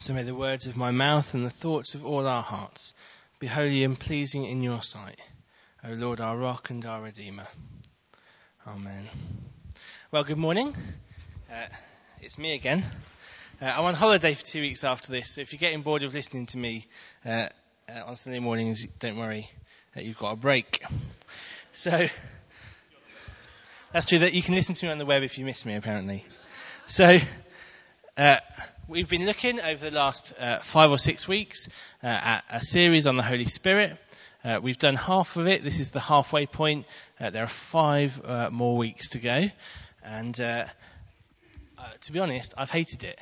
So may the words of my mouth and the thoughts of all our hearts be holy and pleasing in your sight, O Lord, our rock and our redeemer. Amen. Well, good morning. It's me again. I'm on holiday for 2 weeks after this, so if you're getting bored of listening to me on Sunday mornings, don't worry, you've got a break. So that's true, that you can listen to me on the web if you miss me, apparently. So we've been looking over the last 5 or 6 weeks at a series on the Holy Spirit. We've done half of it. This is the halfway point. There are 5 more weeks to go. And to be honest, I've hated it.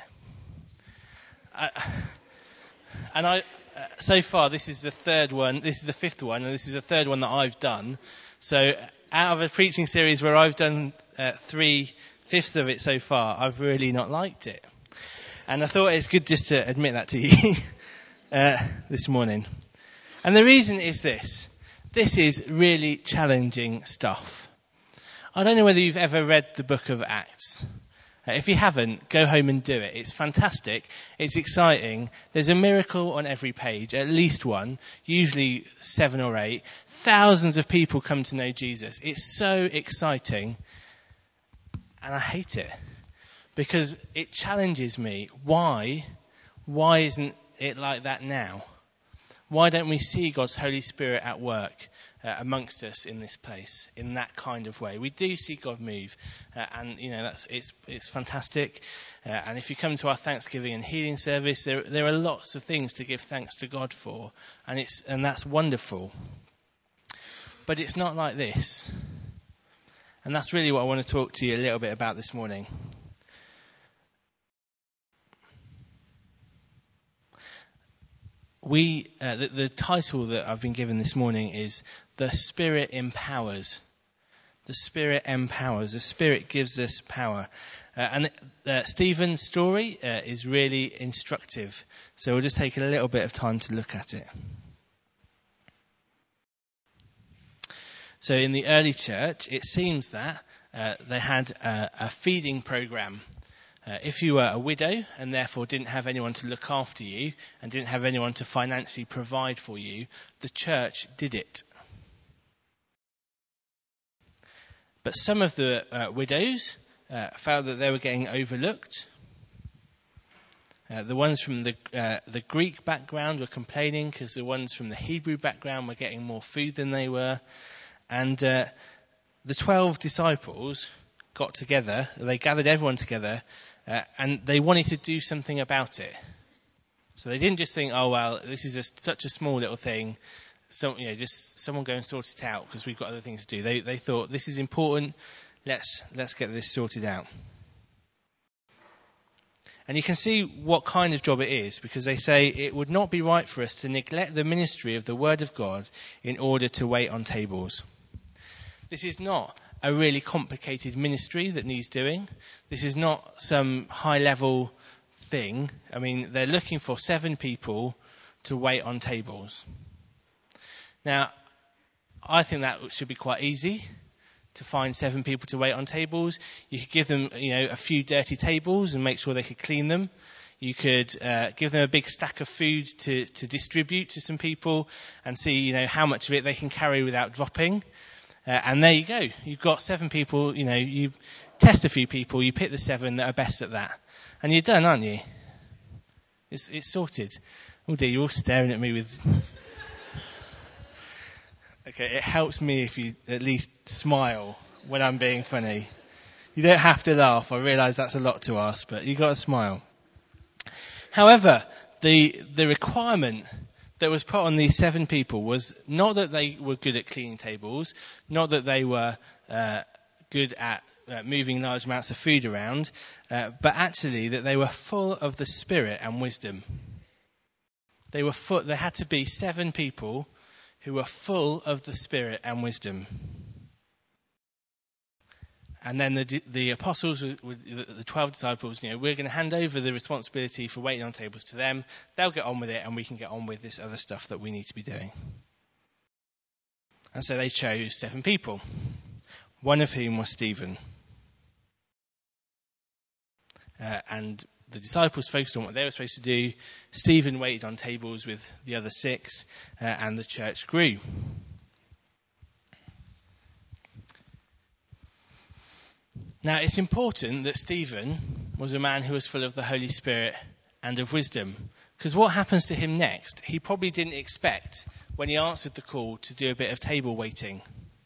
So far, this is the third one. This is the 5th one, and this is the third one that I've done. So out of a preaching series where I've done 3/5 of it so far, I've really not liked it. And I thought it's good just to admit that to you this morning. And the reason is this. This is really challenging stuff. I don't know whether you've ever read the book of Acts. If you haven't, go home and do it. It's fantastic. It's exciting. There's a miracle on every page, at least one, usually 7 or 8. Thousands of people come to know Jesus. It's so exciting. And I hate it. Because it challenges me. Why isn't it like that now? Why don't we see God's Holy Spirit at work amongst us in this place in that kind of way? We do see God move, and you know it's fantastic. And if you come to our Thanksgiving and healing service, there are lots of things to give thanks to God for, and that's wonderful. But it's not like this, and that's really what I want to talk to you a little bit about this morning. The title that I've been given this morning is The Spirit Empowers. The Spirit empowers. The Spirit gives us power. And Stephen's story is really instructive. So we'll just take a little bit of time to look at it. So in the early church, it seems that they had a feeding program. If you were a widow and therefore didn't have anyone to look after you and didn't have anyone to financially provide for you, the church did it. But some of the widows felt that they were getting overlooked. The ones from the Greek background were complaining because the ones from the Hebrew background were getting more food than they were. And the 12 disciples got together, they gathered everyone together, and they wanted to do something about it. So they didn't just think, oh, well, this is such a small little thing, so just someone go and sort it out because we've got other things to do. They thought, this is important, let's get this sorted out. And you can see what kind of job it is, because they say it would not be right for us to neglect the ministry of the Word of God in order to wait on tables. This is not a really complicated ministry that needs doing. This is not some high-level thing. I mean, they're looking for 7 people to wait on tables. Now, I think that should be quite easy to find 7 people to wait on tables. You could give them, a few dirty tables and make sure they could clean them. You could give them a big stack of food to distribute to some people and see, how much of it they can carry without dropping. And there you go. You've got 7 people, you test a few people, you pick the 7 that are best at that. And you're done, aren't you? It's sorted. Oh dear, you're all staring at me with... Okay, it helps me if you at least smile when I'm being funny. You don't have to laugh. I realise that's a lot to ask, but you've got to smile. However, the requirement that was put on these 7 people was not that they were good at cleaning tables, not that they were good at moving large amounts of food around, but actually that they were full of the Spirit and wisdom. There had to be 7 people who were full of the Spirit and wisdom. And then the apostles, the 12 disciples, we're going to hand over the responsibility for waiting on tables to them. They'll get on with it, and we can get on with this other stuff that we need to be doing. And so they chose 7 people, one of whom was Stephen. And the disciples focused on what they were supposed to do. Stephen waited on tables with the other 6, and the church grew. Now, it's important that Stephen was a man who was full of the Holy Spirit and of wisdom, because what happens to him next, he probably didn't expect when he answered the call to do a bit of table waiting.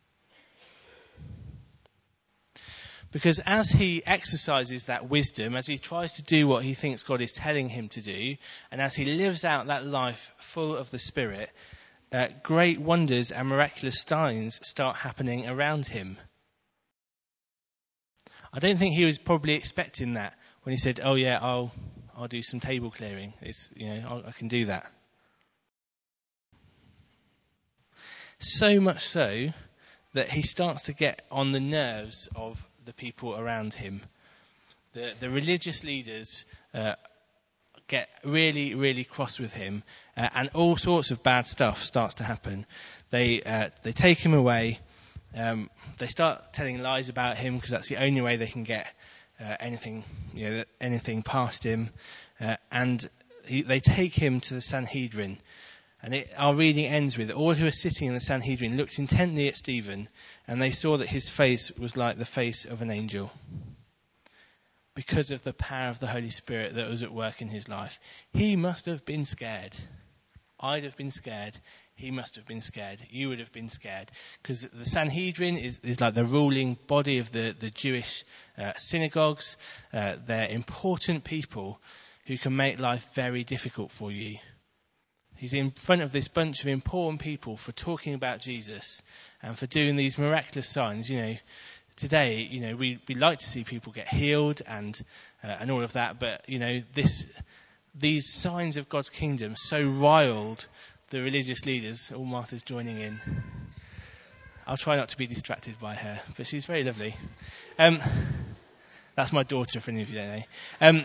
Because as he exercises that wisdom, as he tries to do what he thinks God is telling him to do, and as he lives out that life full of the Spirit, great wonders and miraculous signs start happening around him. I don't think he was probably expecting that when he said, "Oh yeah, I'll do some table clearing. I can do that." So much so that he starts to get on the nerves of the people around him. The religious leaders get really, really cross with him, and all sorts of bad stuff starts to happen. They take him away. They start telling lies about him because that's the only way they can get anything past him. And they take him to the Sanhedrin. And our reading ends with, all who were sitting in the Sanhedrin looked intently at Stephen, and they saw that his face was like the face of an angel, because of the power of the Holy Spirit that was at work in his life. He must have been scared. I'd have been scared. He must have been scared. You would have been scared. Because the Sanhedrin is like the ruling body of the Jewish synagogues. They're important people who can make life very difficult for you. He's in front of this bunch of important people for talking about Jesus and for doing these miraculous signs. Today, we like to see people get healed and all of that, but these signs of God's kingdom so riled the religious leaders. All Martha's joining in. I'll try not to be distracted by her, but she's very lovely. That's my daughter, for any of you don't know.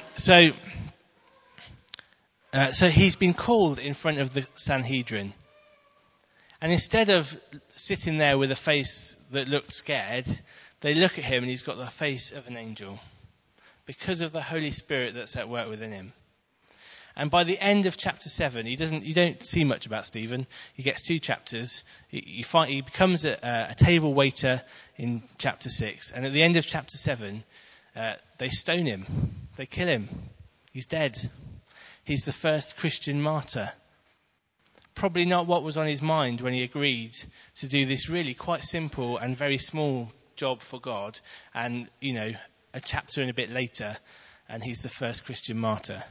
So he's been called in front of the Sanhedrin. And instead of sitting there with a face that looked scared, they look at him and he's got the face of an angel, because of the Holy Spirit that's at work within him. And by the end of chapter 7, you don't see much about Stephen. He gets 2 chapters. He becomes a table waiter in chapter 6. And at the end of chapter 7, they stone him. They kill him. He's dead. He's the first Christian martyr. Probably not what was on his mind when he agreed to do this really quite simple and very small job for God. And, a chapter and a bit later, and he's the first Christian martyr.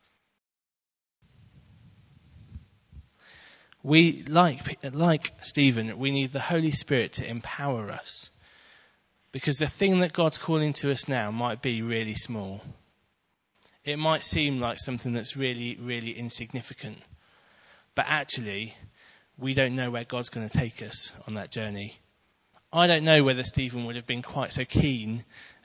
We, like Stephen, we need the Holy Spirit to empower us. Because the thing that God's calling to us now might be really small. It might seem like something that's really, really insignificant. But actually, we don't know where God's going to take us on that journey. I don't know whether Stephen would have been quite so keen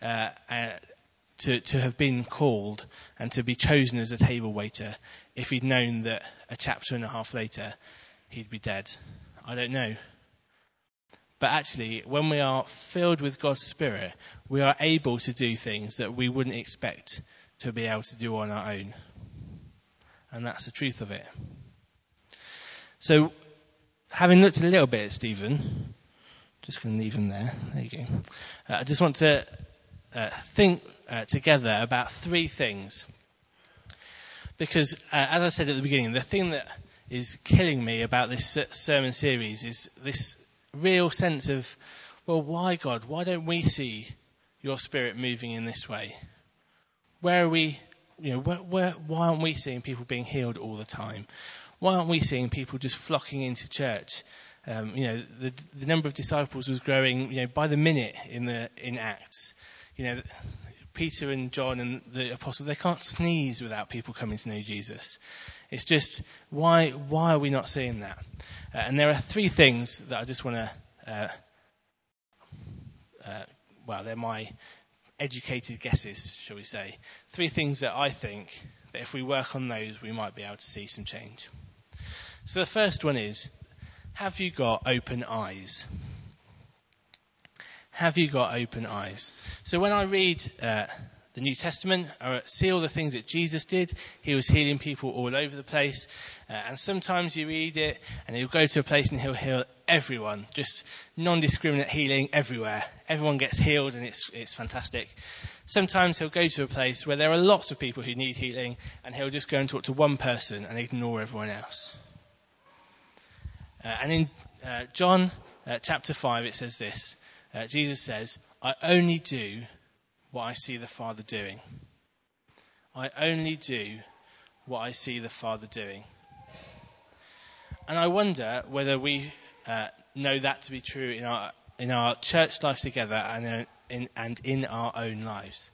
to have been called and to be chosen as a table waiter if he'd known that a chapter and a half later he'd be dead. I don't know. But actually, when we are filled with God's Spirit, we are able to do things that we wouldn't expect to be able to do on our own. And that's the truth of it. So, having looked a little bit at Stephen, just going to leave him there. There you go. I just want to think together about 3 things. Because, as I said at the beginning, the thing that is killing me about this sermon series is this real sense of, well, why God? Why don't we see your Spirit moving in this way? Where are we, why aren't we seeing people being healed all the time? Why aren't we seeing people just flocking into church? The number of disciples was growing, by the minute in Acts. Peter and John and the apostles, they can't sneeze without people coming to know Jesus. It's just, why are we not seeing that? And there are 3 things that I just want to, they're my educated guesses, shall we say. 3 things that I think that if we work on those, we might be able to see some change. So the first one is, have you got open eyes? Have you got open eyes? So when I read the New Testament, see all the things that Jesus did. He was healing people all over the place. And sometimes you read it and he'll go to a place and he'll heal everyone. Just non-discriminate healing everywhere. Everyone gets healed and it's fantastic. Sometimes he'll go to a place where there are lots of people who need healing and he'll just go and talk to one person and ignore everyone else. And in John chapter 5 it says this. Jesus says, I only do what I see the Father doing. I only do what I see the Father doing. And I wonder whether we know that to be true in our church life together and in our own lives.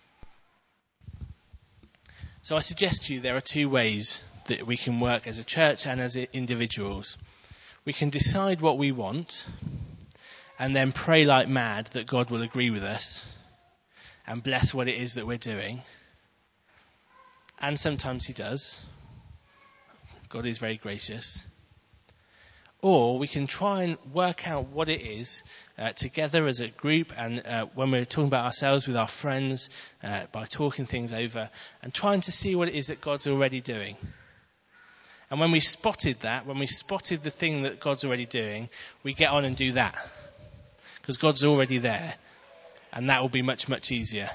So I suggest to you there are two ways that we can work as a church and as individuals. We can decide what we want and then pray like mad that God will agree with us and bless what it is that we're doing. And sometimes he does. God is very gracious. Or we can try and work out what it is together as a group, and when we're talking about ourselves with our friends, by talking things over and trying to see what it is that God's already doing. And when we spotted the thing that God's already doing, we get on and do that. Because God's already there. And that will be much, much easier.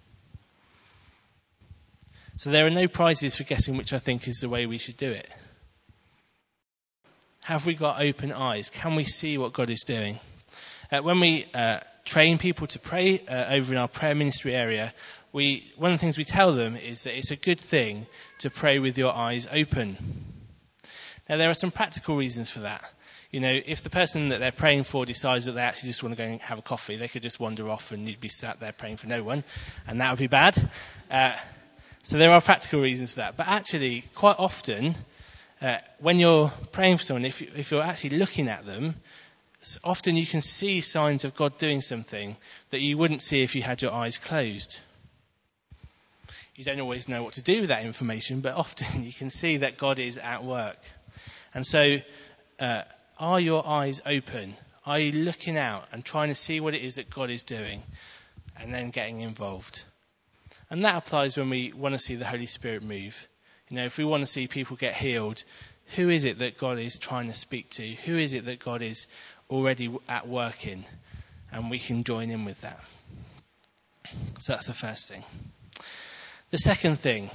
So there are no prizes for guessing which I think is the way we should do it. Have we got open eyes? Can we see what God is doing? When we train people to pray over in our prayer ministry area, one of the things we tell them is that it's a good thing to pray with your eyes open. Now, there are some practical reasons for that. You know, if the person that they're praying for decides that they actually just want to go and have a coffee, they could just wander off and you'd be sat there praying for no one, and that would be bad. So there are practical reasons for that. But actually, quite often, when you're praying for someone, if you're actually looking at them, often you can see signs of God doing something that you wouldn't see if you had your eyes closed. You don't always know what to do with that information, but often you can see that God is at work. And so, are your eyes open? Are you looking out and trying to see what it is that God is doing and then getting involved? And that applies when we want to see the Holy Spirit move. You know, if we want to see people get healed, who is it that God is trying to speak to? Who is it that God is already at work in? And we can join in with that. So that's the first thing. The second thing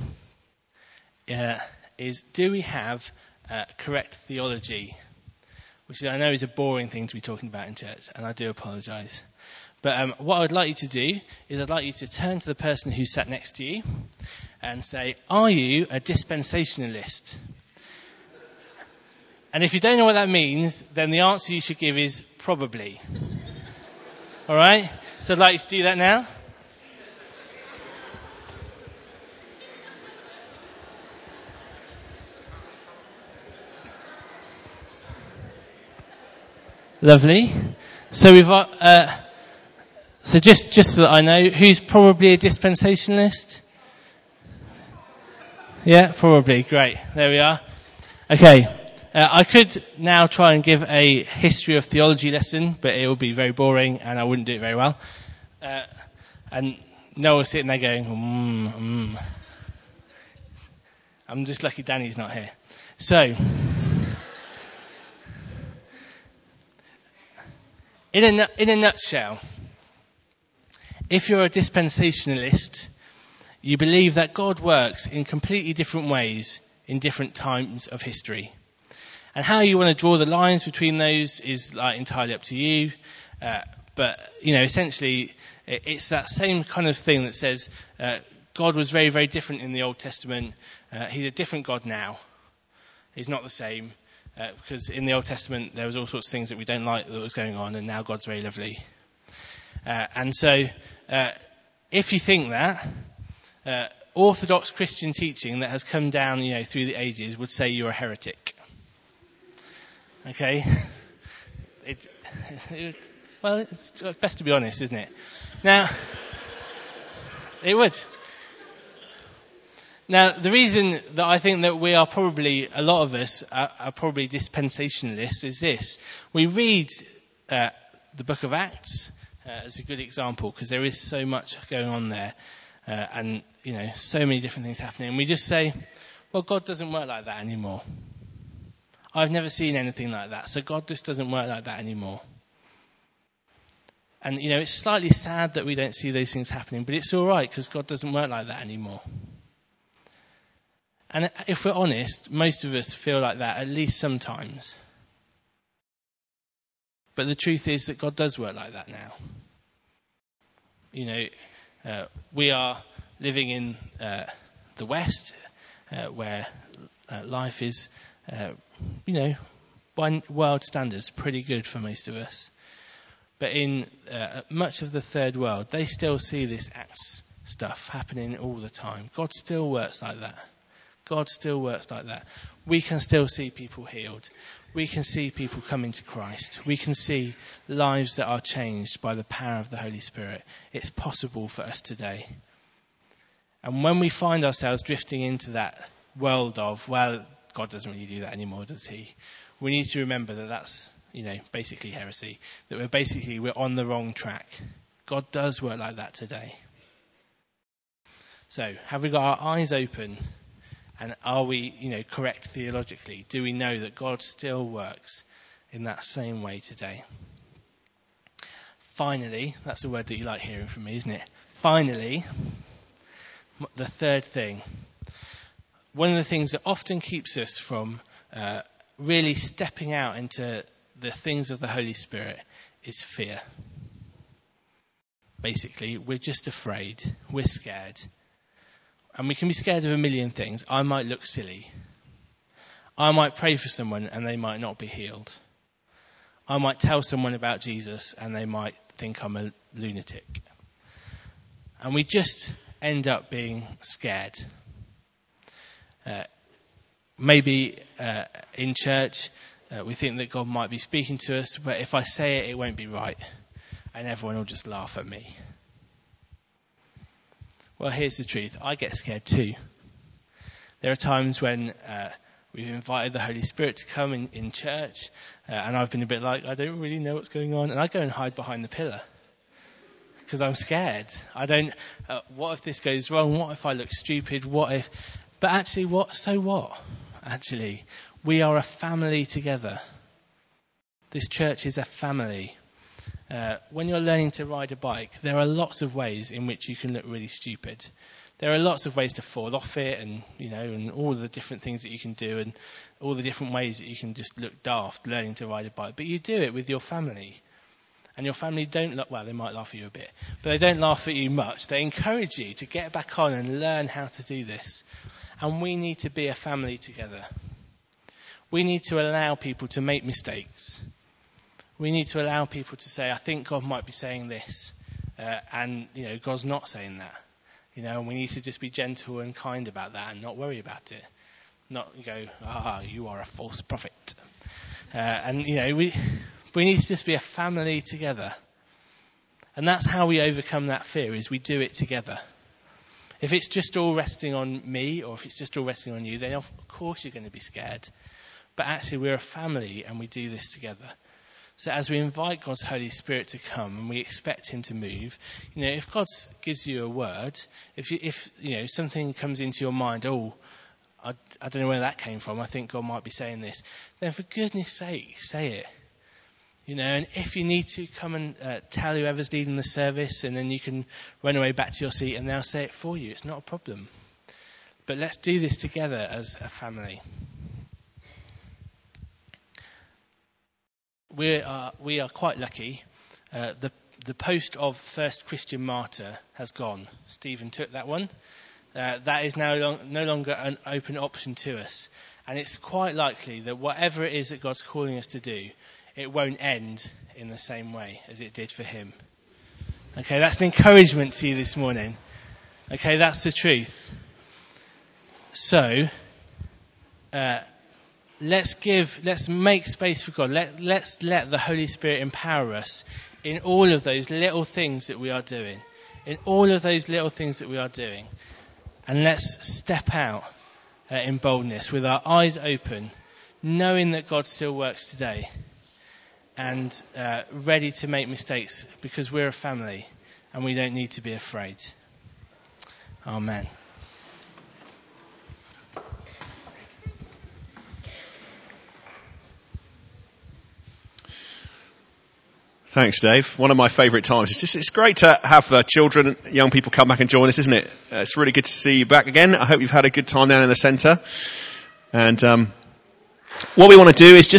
is, do we have correct theology? Which I know is a boring thing to be talking about in church, and I do apologise. But what I would like you to do is I'd like you to turn to the person who sat next to you and say, are you a dispensationalist? And if you don't know what that means, then the answer you should give is probably. All right? So I'd like you to do that now. Lovely. So we've got, so just so that I know, who's probably a dispensationalist? Yeah, probably. Great. There we are. Okay. I could now try and give a history of theology lesson, but it would be very boring and I wouldn't do it very well. And Noah's sitting there going, I'm just lucky Danny's not here. So, in a nutshell, if you're a dispensationalist, you believe that God works in completely different ways in different times of history. And how you want to draw the lines between those is entirely up to you. But, essentially, it's that same kind of thing that says God was very, very different in the Old Testament. He's a different God now. He's not the same. Because in the Old Testament, there was all sorts of things that we don't like that was going on, and now God's very lovely. And so, if you think that, Orthodox Christian teaching that has come down, through the ages would say you're a heretic. Okay? Well, it's best to be honest, isn't it? Now, it would. Now, the reason that I think that we are probably, a lot of us are probably dispensationalists is this. We read the book of Acts as a good example because there is so much going on there. and so many different things happening. And we just say, well, God doesn't work like that anymore. I've never seen anything like that, so God just doesn't work like that anymore. And, it's slightly sad that we don't see those things happening, but it's all right because God doesn't work like that anymore. And if we're honest, most of us feel like that at least sometimes. But the truth is that God does work like that now. We are living in the West, where life is, by world standards, pretty good for most of us. But in much of the third world, they still see this acts stuff happening all the time. God still works like that. God still works like that. We can still see people healed. We can see people coming to Christ. We can see lives that are changed by the power of the Holy Spirit. It's possible for us today. And when we find ourselves drifting into that world of, well, God doesn't really do that anymore, does he? We need to remember that that's, basically heresy. That we're on the wrong track. God does work like that today. So, have we got our eyes open? And are we, correct theologically? Do we know that God still works in that same way today? Finally, that's a word that you like hearing from me, isn't it? Finally, the third thing. One of the things that often keeps us from really stepping out into the things of the Holy Spirit is fear. Basically, we're just afraid. We're scared. And we can be scared of a million things. I might look silly. I might pray for someone and they might not be healed. I might tell someone about Jesus and they might think I'm a lunatic. And we just end up being scared. Maybe in church we think that God might be speaking to us, but if I say it, it won't be right. And everyone will just laugh at me. Well, here's the truth. I get scared too. There are times when we've invited the Holy Spirit to come in church, and I've been a bit like, I don't really know what's going on, and I go and hide behind the pillar because I'm scared. What if this goes wrong? What if I look stupid? But actually, so what? Actually, we are a family together. This church is a family. When you're learning to ride a bike, there are lots of ways in which you can look really stupid. There are lots of ways to fall off it and all the different things that you can do and all the different ways that you can just look daft learning to ride a bike. But you do it with your family. And your family don't they might laugh at you a bit, but they don't laugh at you much. They encourage you to get back on and learn how to do this. And we need to be a family together. We need to allow people to make mistakes. We need to allow people to say, I think God might be saying this, and God's not saying that. And we need to just be gentle and kind about that and not worry about it. Not go, you are a false prophet. We need to just be a family together. And that's how we overcome that fear, is we do it together. If it's just all resting on me, or if it's just all resting on you, then of course you're going to be scared. But actually we're a family and we do this together. So as we invite God's Holy Spirit to come and we expect him to move, if God gives you a word, if something comes into your mind, I don't know where that came from, I think God might be saying this, then for goodness sake, say it. And if you need to, come and tell whoever's leading the service, and then you can run away back to your seat and they'll say it for you. It's not a problem. But let's do this together as a family. We are quite lucky. The post of first Christian martyr has gone. Stephen took that one. That is now no longer an open option to us. And it's quite likely that whatever it is that God's calling us to do, it won't end in the same way as it did for him. Okay, that's an encouragement to you this morning. Okay, that's the truth. So, let's make space for God. Let's let the Holy Spirit empower us in all of those little things that we are doing. In all of those little things that we are doing. And let's step out in boldness with our eyes open, knowing that God still works today. And ready to make mistakes because we're a family and we don't need to be afraid. Amen. Thanks, Dave. One of my favourite times. It's great to have children, young people come back and join us, isn't it? It's really good to see you back again. I hope you've had a good time down in the centre. And what we want to do is just